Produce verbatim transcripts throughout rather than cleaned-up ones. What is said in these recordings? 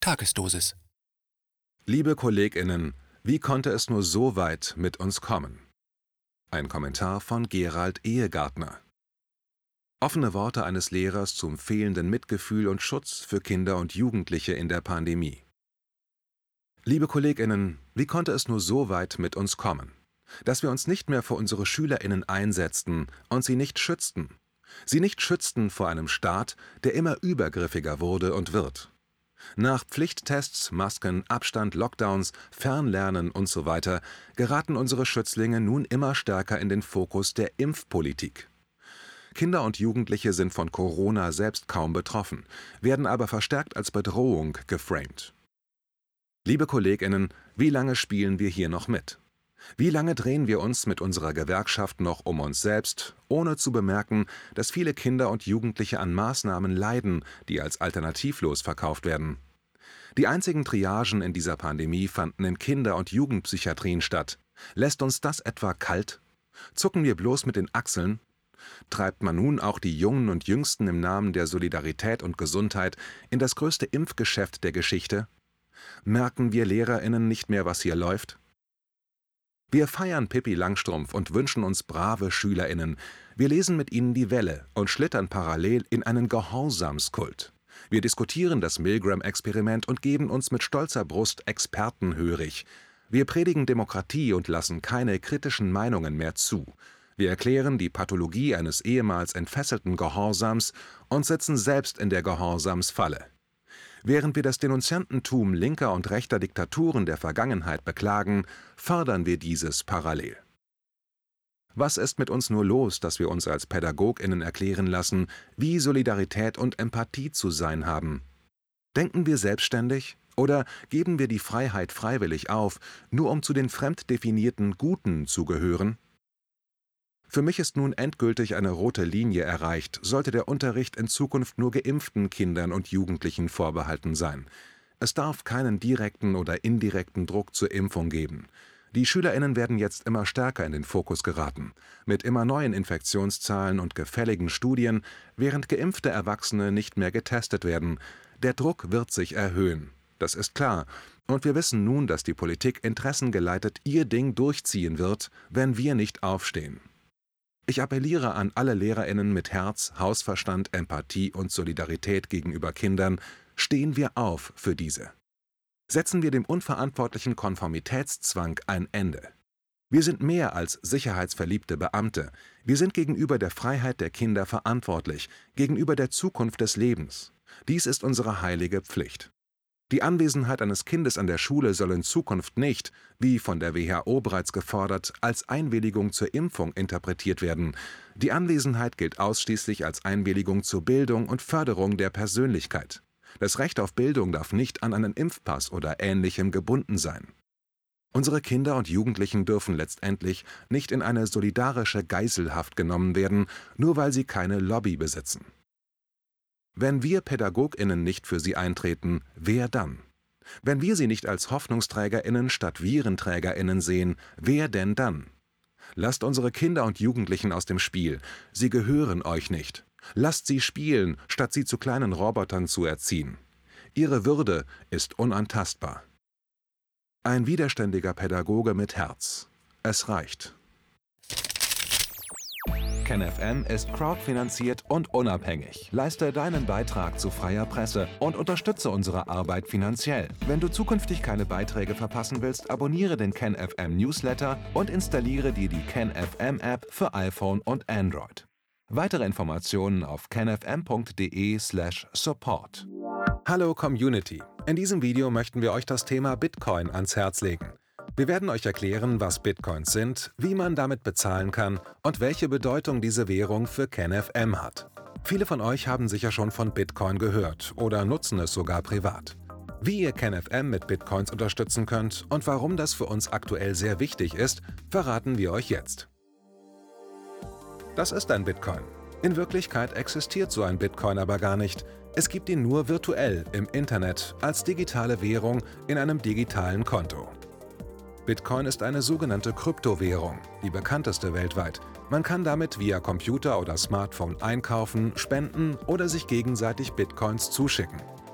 Tagesdosis. Liebe KollegInnen, wie konnte es nur so weit mit uns kommen? Ein Kommentar von Gerald Ehegartner. Offene Worte eines Lehrers zum fehlenden Mitgefühl und Schutz für Kinder und Jugendliche in der Pandemie. Liebe KollegInnen, wie konnte es nur so weit mit uns kommen? Dass wir uns nicht mehr für unsere SchülerInnen einsetzten und sie nicht schützten. Sie nicht schützten vor einem Staat, der immer übergriffiger wurde und wird. Nach Pflichttests, Masken, Abstand, Lockdowns, Fernlernen usw. geraten unsere Schützlinge nun immer stärker in den Fokus der Impfpolitik. Kinder und Jugendliche sind von Corona selbst kaum betroffen, werden aber verstärkt als Bedrohung geframed. Liebe KollegInnen, wie lange spielen wir hier noch mit? Wie lange drehen wir uns mit unserer Gewerkschaft noch um uns selbst, ohne zu bemerken, dass viele Kinder und Jugendliche an Maßnahmen leiden, die als alternativlos verkauft werden? Die einzigen Triagen in dieser Pandemie fanden in Kinder- und Jugendpsychiatrien statt. Lässt uns das etwa kalt? Zucken wir bloß mit den Achseln? Treibt man nun auch die Jungen und Jüngsten im Namen der Solidarität und Gesundheit in das größte Impfgeschäft der Geschichte? Merken wir LehrerInnen nicht mehr, was hier läuft? Wir feiern Pippi Langstrumpf und wünschen uns brave SchülerInnen. Wir lesen mit ihnen die Welle und schlittern parallel in einen Gehorsamskult. Wir diskutieren das Milgram-Experiment und geben uns mit stolzer Brust expertenhörig. Wir predigen Demokratie und lassen keine kritischen Meinungen mehr zu. Wir erklären die Pathologie eines ehemals entfesselten Gehorsams und sitzen selbst in der Gehorsamsfalle. Während wir das Denunziantentum linker und rechter Diktaturen der Vergangenheit beklagen, fördern wir dieses parallel. Was ist mit uns nur los, dass wir uns als PädagogInnen erklären lassen, wie Solidarität und Empathie zu sein haben? Denken wir selbstständig oder geben wir die Freiheit freiwillig auf, nur um zu den fremd definierten Guten zu gehören? Für mich ist nun endgültig eine rote Linie erreicht, sollte der Unterricht in Zukunft nur geimpften Kindern und Jugendlichen vorbehalten sein. Es darf keinen direkten oder indirekten Druck zur Impfung geben. Die SchülerInnen werden jetzt immer stärker in den Fokus geraten, mit immer neuen Infektionszahlen und gefälligen Studien, während geimpfte Erwachsene nicht mehr getestet werden. Der Druck wird sich erhöhen, das ist klar. Und wir wissen nun, dass die Politik interessengeleitet ihr Ding durchziehen wird, wenn wir nicht aufstehen. Ich appelliere an alle LehrerInnen mit Herz, Hausverstand, Empathie und Solidarität gegenüber Kindern, stehen wir auf für diese. Setzen wir dem unverantwortlichen Konformitätszwang ein Ende. Wir sind mehr als sicherheitsverliebte Beamte. Wir sind gegenüber der Freiheit der Kinder verantwortlich, gegenüber der Zukunft des Lebens. Dies ist unsere heilige Pflicht. Die Anwesenheit eines Kindes an der Schule soll in Zukunft nicht, wie von der W H O bereits gefordert, als Einwilligung zur Impfung interpretiert werden. Die Anwesenheit gilt ausschließlich als Einwilligung zur Bildung und Förderung der Persönlichkeit. Das Recht auf Bildung darf nicht an einen Impfpass oder Ähnlichem gebunden sein. Unsere Kinder und Jugendlichen dürfen letztendlich nicht in eine solidarische Geiselhaft genommen werden, nur weil sie keine Lobby besitzen. Wenn wir PädagogInnen nicht für sie eintreten, wer dann? Wenn wir sie nicht als HoffnungsträgerInnen statt VirenträgerInnen sehen, wer denn dann? Lasst unsere Kinder und Jugendlichen aus dem Spiel. Sie gehören euch nicht. Lasst sie spielen, statt sie zu kleinen Robotern zu erziehen. Ihre Würde ist unantastbar. Ein widerständiger Pädagoge mit Herz. Es reicht. KenFM ist crowdfinanziert und unabhängig. Leiste deinen Beitrag zu freier Presse und unterstütze unsere Arbeit finanziell. Wenn du zukünftig keine Beiträge verpassen willst, abonniere den KenFM Newsletter und installiere dir die KenFM App für iPhone und Android. Weitere Informationen auf kenfm punkt de slash support. Hallo Community! In diesem Video möchten wir euch das Thema Bitcoin ans Herz legen. Wir werden euch erklären, was Bitcoins sind, wie man damit bezahlen kann und welche Bedeutung diese Währung für KenFM hat. Viele von euch haben sicher schon von Bitcoin gehört oder nutzen es sogar privat. Wie ihr KenFM mit Bitcoins unterstützen könnt und warum das für uns aktuell sehr wichtig ist, verraten wir euch jetzt. Das ist ein Bitcoin. In Wirklichkeit existiert so ein Bitcoin aber gar nicht. Es gibt ihn nur virtuell im Internet als digitale Währung in einem digitalen Konto. Bitcoin ist eine sogenannte Kryptowährung, die bekannteste weltweit. Man kann damit via Computer oder Smartphone einkaufen, spenden oder sich gegenseitig Bitcoins zuschicken.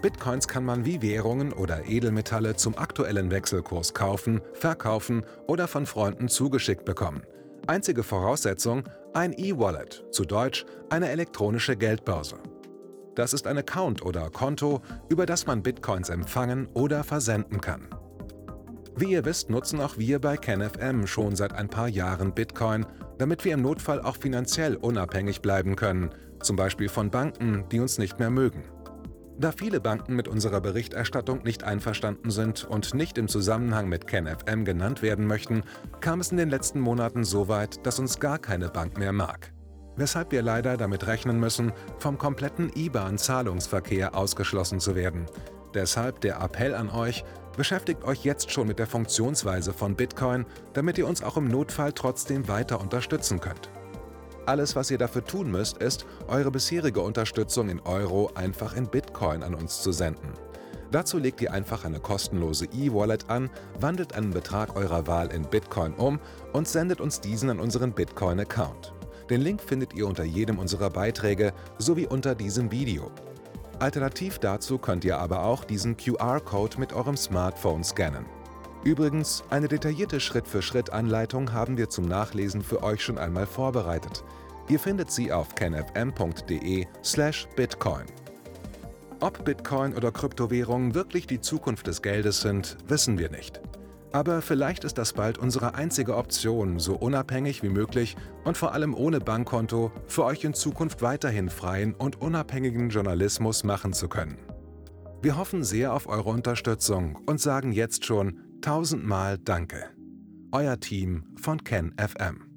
Bitcoins kann man wie Währungen oder Edelmetalle zum aktuellen Wechselkurs kaufen, verkaufen oder von Freunden zugeschickt bekommen. Einzige Voraussetzung: ein E-Wallet, zu Deutsch eine elektronische Geldbörse. Das ist ein Account oder Konto, über das man Bitcoins empfangen oder versenden kann. Wie ihr wisst, nutzen auch wir bei KenFM schon seit ein paar Jahren Bitcoin, damit wir im Notfall auch finanziell unabhängig bleiben können, zum Beispiel von Banken, die uns nicht mehr mögen. Da viele Banken mit unserer Berichterstattung nicht einverstanden sind und nicht im Zusammenhang mit KenFM genannt werden möchten, kam es in den letzten Monaten so weit, dass uns gar keine Bank mehr mag. Weshalb wir leider damit rechnen müssen, vom kompletten I B A N-Zahlungsverkehr ausgeschlossen zu werden. Deshalb der Appell an euch: Beschäftigt euch jetzt schon mit der Funktionsweise von Bitcoin, damit ihr uns auch im Notfall trotzdem weiter unterstützen könnt. Alles, was ihr dafür tun müsst, ist, eure bisherige Unterstützung in Euro einfach in Bitcoin an uns zu senden. Dazu legt ihr einfach eine kostenlose E-Wallet an, wandelt einen Betrag eurer Wahl in Bitcoin um und sendet uns diesen an unseren Bitcoin-Account. Den Link findet ihr unter jedem unserer Beiträge sowie unter diesem Video. Alternativ dazu könnt ihr aber auch diesen Q R-Code mit eurem Smartphone scannen. Übrigens, eine detaillierte Schritt-für-Schritt-Anleitung haben wir zum Nachlesen für euch schon einmal vorbereitet. Ihr findet sie auf kenfm punkt de slash bitcoin. Ob Bitcoin oder Kryptowährungen wirklich die Zukunft des Geldes sind, wissen wir nicht. Aber vielleicht ist das bald unsere einzige Option, so unabhängig wie möglich und vor allem ohne Bankkonto für euch in Zukunft weiterhin freien und unabhängigen Journalismus machen zu können. Wir hoffen sehr auf eure Unterstützung und sagen jetzt schon tausendmal Danke. Euer Team von KenFM.